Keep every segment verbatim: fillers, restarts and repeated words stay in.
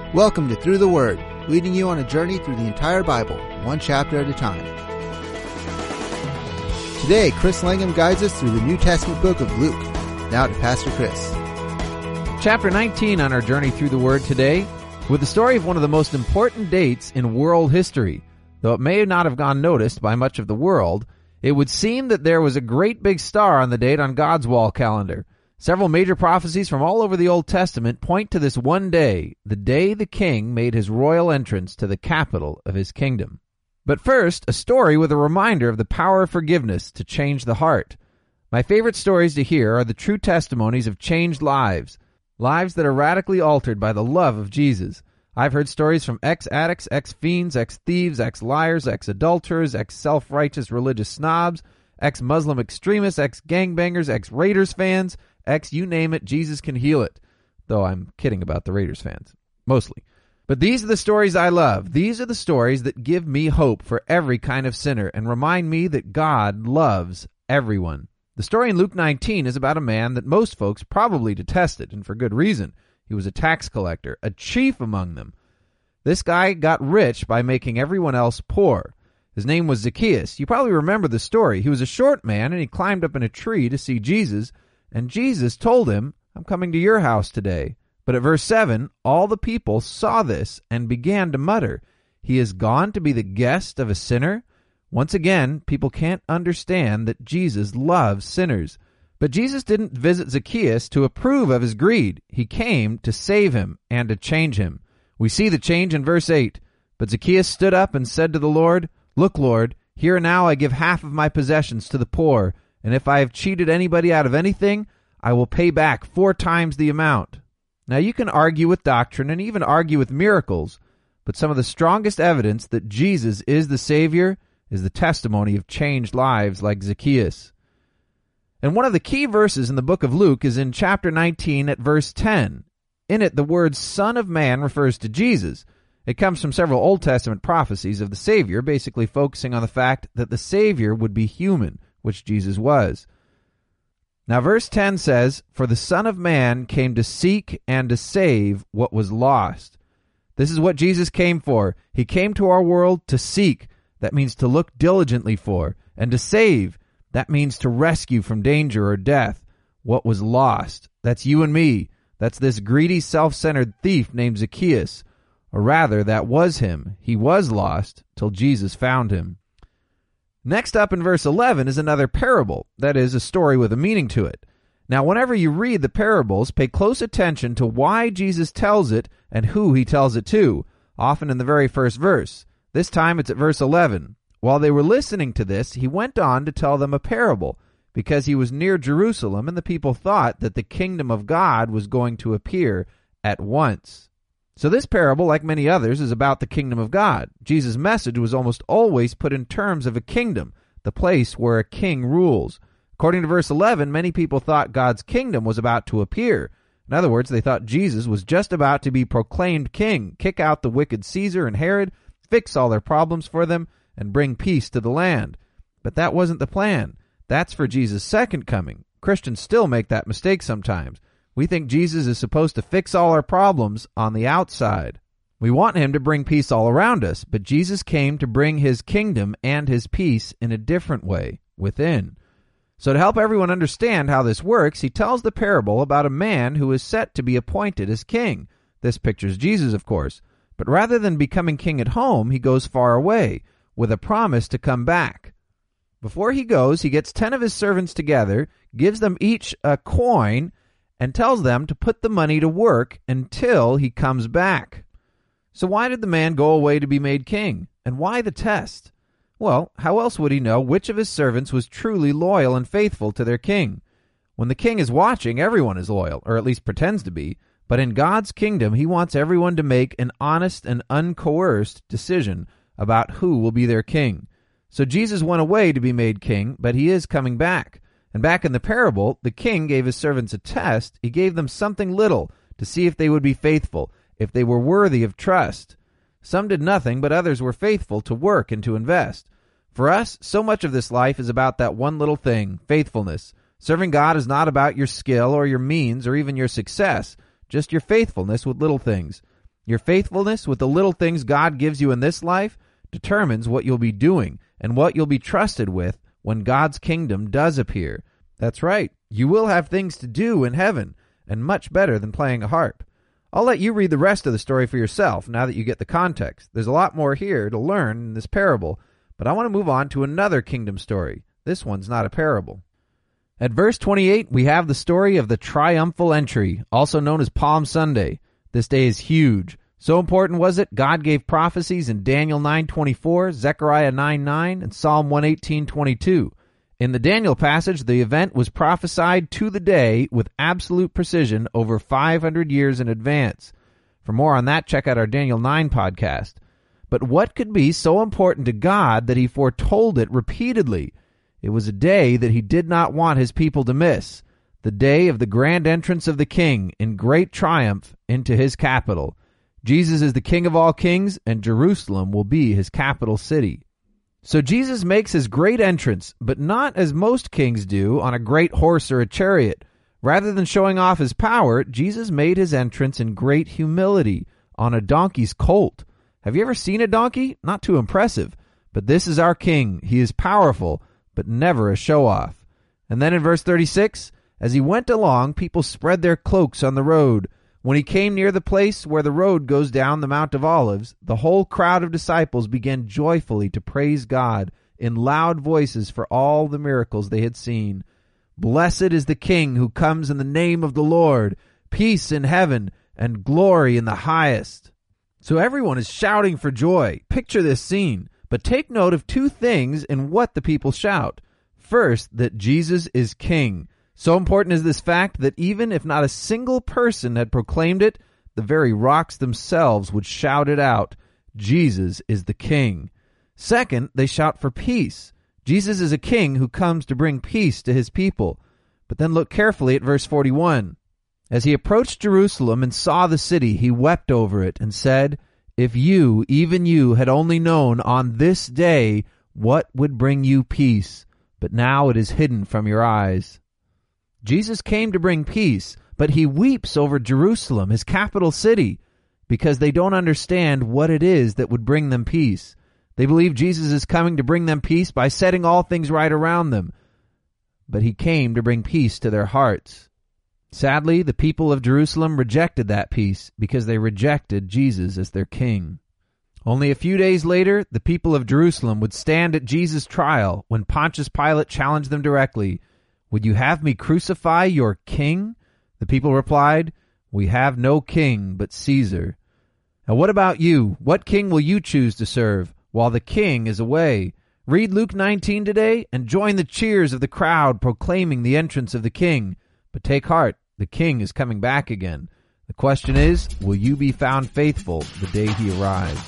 Welcome to Through the Word, leading you on a journey through the entire Bible, one chapter at a time. Today, Chris Langham guides us through the New Testament book of Luke. Now to Pastor Chris. Chapter nineteen on our journey through the Word today, with the story of one of the most important dates in world history. Though it may not have gone noticed by much of the world, it would seem that there was a great big star on the date on God's wall calendar. Several major prophecies from all over the Old Testament point to this one day, the day the king made his royal entrance to the capital of his kingdom. But first, a story with a reminder of the power of forgiveness to change the heart. My favorite stories to hear are the true testimonies of changed lives, lives that are radically altered by the love of Jesus. I've heard stories from ex-addicts, ex-fiends, ex-thieves, ex-liars, ex-adulterers, ex-self-righteous religious snobs, ex-Muslim extremists, ex-gangbangers, ex-Raiders fans, ex you name it, Jesus can heal it. Though I'm kidding about the Raiders fans, mostly. But these are the stories I love. These are the stories that give me hope for every kind of sinner and remind me that God loves everyone. The story in Luke nineteen is about a man that most folks probably detested, and for good reason. He was a tax collector, a chief among them. This guy got rich by making everyone else poor. His name was Zacchaeus. You probably remember the story. He was a short man, and he climbed up in a tree to see Jesus, and Jesus told him, I'm coming to your house today. But at verse seven, all the people saw this and began to mutter, he is gone to be the guest of a sinner? Once again, people can't understand that Jesus loves sinners. But Jesus didn't visit Zacchaeus to approve of his greed. He came to save him and to change him. We see the change in verse eight. But Zacchaeus stood up and said to the Lord, Look, Lord, here and now I give half of my possessions to the poor, and if I have cheated anybody out of anything, I will pay back four times the amount. Now you can argue with doctrine and even argue with miracles, but some of the strongest evidence that Jesus is the Savior is the testimony of changed lives like Zacchaeus. And one of the key verses in the book of Luke is in chapter nineteen at verse ten. In it, the word Son of Man refers to Jesus. It comes from several Old Testament prophecies of the Savior, basically focusing on the fact that the Savior would be human, which Jesus was. Now verse ten says, For the Son of Man came to seek and to save what was lost. This is what Jesus came for. He came to our world to seek. That means to look diligently for. And to save. That means to rescue from danger or death what was lost. That's you and me. That's this greedy, self-centered thief named Zacchaeus. Or rather, that was him. He was lost till Jesus found him. Next up in verse eleven is another parable, that is, a story with a meaning to it. Now, whenever you read the parables, pay close attention to why Jesus tells it and who he tells it to, often in the very first verse. This time it's at verse eleven. While they were listening to this, he went on to tell them a parable, because he was near Jerusalem and the people thought that the kingdom of God was going to appear at once. So this parable, like many others, is about the kingdom of God. Jesus' message was almost always put in terms of a kingdom, the place where a king rules. According to verse eleven, many people thought God's kingdom was about to appear. In other words, they thought Jesus was just about to be proclaimed king, kick out the wicked Caesar and Herod, fix all their problems for them, and bring peace to the land. But that wasn't the plan. That's for Jesus' second coming. Christians still make that mistake sometimes. We think Jesus is supposed to fix all our problems on the outside. We want him to bring peace all around us, but Jesus came to bring his kingdom and his peace in a different way, within. So to help everyone understand how this works, he tells the parable about a man who is set to be appointed as king. This pictures Jesus, of course. But rather than becoming king at home, he goes far away, with a promise to come back. Before he goes, he gets ten of his servants together, gives them each a coin, and tells them to put the money to work until he comes back. So why did the man go away to be made king? And why the test? Well, how else would he know which of his servants was truly loyal and faithful to their king? When the king is watching, everyone is loyal, or at least pretends to be. But in God's kingdom, he wants everyone to make an honest and uncoerced decision about who will be their king. So Jesus went away to be made king, but he is coming back. And back in the parable, the king gave his servants a test. He gave them something little to see if they would be faithful, if they were worthy of trust. Some did nothing, but others were faithful to work and to invest. For us, so much of this life is about that one little thing, faithfulness. Serving God is not about your skill or your means or even your success, just your faithfulness with little things. Your faithfulness with the little things God gives you in this life determines what you'll be doing and what you'll be trusted with when God's kingdom does appear. That's right, you will have things to do in heaven, and much better than playing a harp. I'll let you read the rest of the story for yourself now that you get the context. There's a lot more here to learn in this parable, but I want to move on to another kingdom story. This one's not a parable. At verse twenty-eight, we have the story of the triumphal entry, also known as Palm Sunday. This day is huge. So important was it, God gave prophecies in Daniel nine twenty-four, Zechariah nine nine, and Psalm one eighteen twenty-two. In the Daniel passage, the event was prophesied to the day with absolute precision over five hundred years in advance. For more on that, check out our Daniel nine podcast. But what could be so important to God that he foretold it repeatedly? It was a day that he did not want his people to miss, the day of the grand entrance of the King in great triumph into his capital. Jesus is the King of all kings, and Jerusalem will be his capital city. So Jesus makes his great entrance, but not as most kings do, on a great horse or a chariot. Rather than showing off his power, Jesus made his entrance in great humility, on a donkey's colt. Have you ever seen a donkey? Not too impressive. But this is our King. He is powerful, but never a show-off. And then in verse thirty-six, as he went along, people spread their cloaks on the road. When he came near the place where the road goes down the Mount of Olives, the whole crowd of disciples began joyfully to praise God in loud voices for all the miracles they had seen. Blessed is the King who comes in the name of the Lord, peace in heaven and glory in the highest. So everyone is shouting for joy. Picture this scene, but take note of two things in what the people shout. First, that Jesus is King. So important is this fact that even if not a single person had proclaimed it, the very rocks themselves would shout it out. Jesus is the King. Second, they shout for peace. Jesus is a king who comes to bring peace to his people. But then look carefully at verse forty-one. As he approached Jerusalem and saw the city, he wept over it and said, "If you, even you, had only known on this day what would bring you peace, but now it is hidden from your eyes." Jesus came to bring peace, but he weeps over Jerusalem, his capital city, because they don't understand what it is that would bring them peace. They believe Jesus is coming to bring them peace by setting all things right around them, but he came to bring peace to their hearts. Sadly, the people of Jerusalem rejected that peace because they rejected Jesus as their king. Only a few days later, the people of Jerusalem would stand at Jesus' trial when Pontius Pilate challenged them directly. "Would you have me crucify your king?" The people replied, "We have no king but Caesar." Now what about you? What king will you choose to serve while the king is away? Read Luke nineteen today and join the cheers of the crowd proclaiming the entrance of the king. But take heart, the king is coming back again. The question is, will you be found faithful the day he arrives?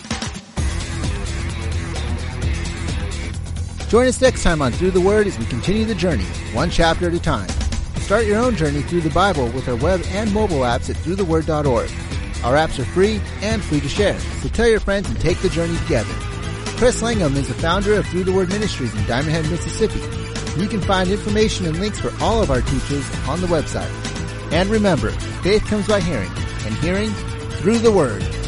Join us next time on Through the Word as we continue the journey, one chapter at a time. Start your own journey through the Bible with our web and mobile apps at through the word dot org. Our apps are free and free to share, so tell your friends and take the journey together. Chris Langham is the founder of Through the Word Ministries in Diamond Head, Mississippi. You can find information and links for all of our teachers on the website. And remember, faith comes by hearing, and hearing through the Word.